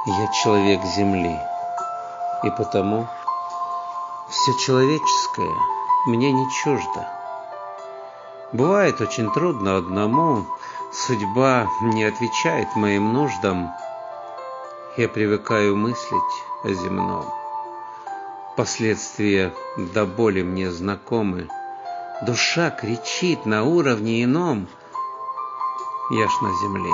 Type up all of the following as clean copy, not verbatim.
Я человек земли, и потому все человеческое мне не чуждо. Бывает очень трудно одному, судьба не отвечает моим нуждам. Я привыкаю мыслить о земном. Последствия до боли мне знакомы. Душа кричит на уровне ином. Я ж на земле.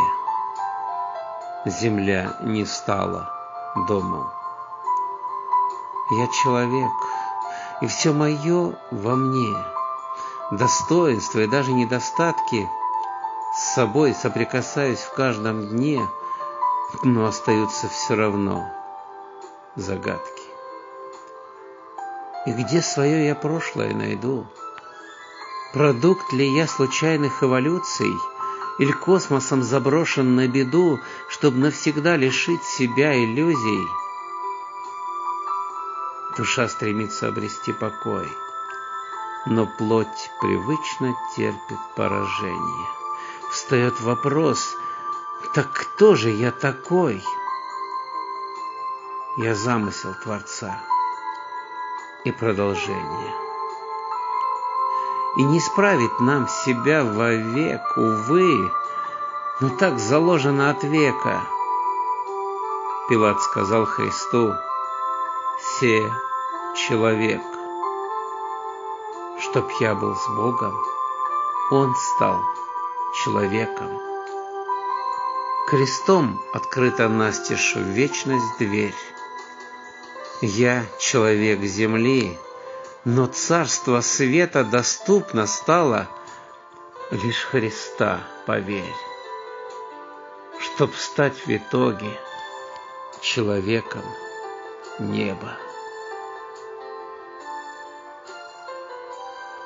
Земля не стала домом. Я человек, и все мое во мне. Достоинства и даже недостатки с собой соприкасаюсь в каждом дне, но остаются все равно загадки. И где свое я прошлое найду? Продукт ли я случайных эволюций, или космосом заброшен на беду, чтобы навсегда лишить себя иллюзий? Душа стремится обрести покой, но плоть привычно терпит поражение. Встает вопрос: так кто же я такой? Я замысел Творца и продолжение. И не исправить нам себя вовек, увы, но так заложено от века. Пилат сказал Христу: «Се человек». Чтоб я был с Богом, Он стал человеком. Крестом открыта настежь в вечность дверь. Я человек земли, но царство света доступно стало лишь Христа, поверь. Чтоб стать в итоге человеком неба.